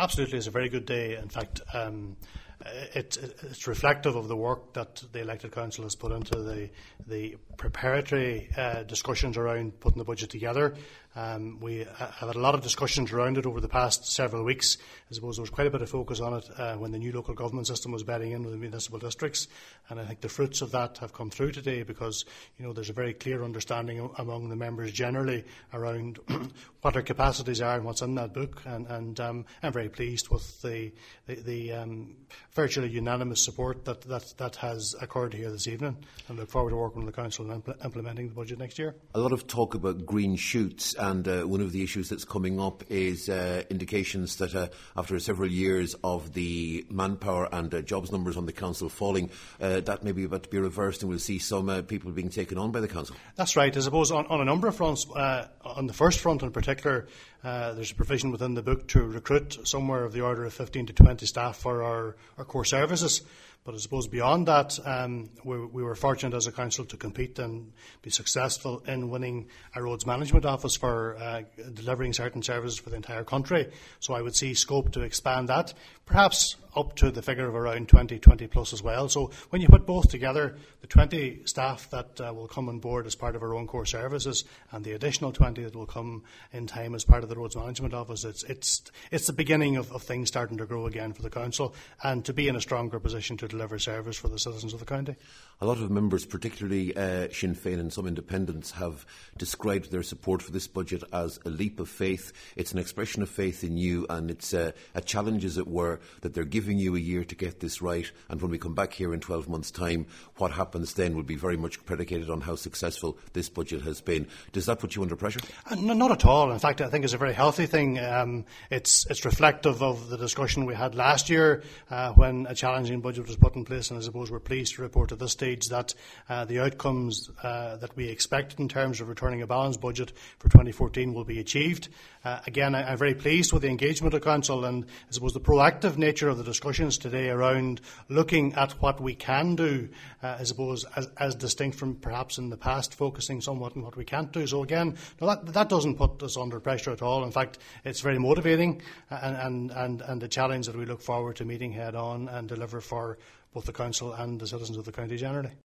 Absolutely, it's a very good day. In fact, it's reflective of the work that the elected council has put into the preparatory discussions around putting the budget together. We have had a lot of discussions around it over the past several weeks. I suppose there was quite a bit of focus on it when the new local government system was bedding in with the municipal districts, and I think the fruits of that have come through today, because there's a very clear understanding among the members generally around what their capacities are and what's in that book, and I'm very pleased with the virtually unanimous support that has occurred here this evening, and look forward to working with the council on implementing the budget next year. A lot of talk about green shoots, and one of the issues that's coming up is indications that after several years of the manpower and jobs numbers on the council falling, that may be about to be reversed, and we'll see some people being taken on by the council. That's right. I suppose on a number of fronts, on the first front in particular, there's a provision within the book to recruit somewhere of the order of 15 to 20 staff for our core services. But I suppose beyond that, we were fortunate as a council to compete and be successful in winning a roads management office for delivering certain services for the entire country. So I would see scope to expand that, perhaps up to the figure of around 20 plus as well. So when you put both together, the 20 staff that will come on board as part of our own core services and the additional 20 that will come in time as part of the roads management office, it's the beginning of things starting to grow again for the council, and to be in a stronger position to deliver service for the citizens of the county. A lot of members, particularly Sinn Féin and some independents, have described their support for this budget as a leap of faith. It's an expression of faith in you, and it's a challenge, as it were, that they're giving you a year to get this right, and when we come back here in 12 months' time, what happens then will be very much predicated on how successful this budget has been. Does that put you under pressure? No, not at all. In fact, I think it's a very healthy thing. It's reflective of the discussion we had last year when a challenging budget was put in place, and I suppose we're pleased to report at this stage that the outcomes that we expected in terms of returning a balanced budget for 2014 will be achieved. Again, I'm very pleased with the engagement of Council, and I suppose the proactive nature of the discussions today around looking at what we can do, I suppose, as distinct from perhaps in the past focusing somewhat on what we can't do. So again, that doesn't put us under pressure at all. In fact, it's very motivating and a challenge that we look forward to meeting head on and deliver for both the Council and the citizens of the county generally.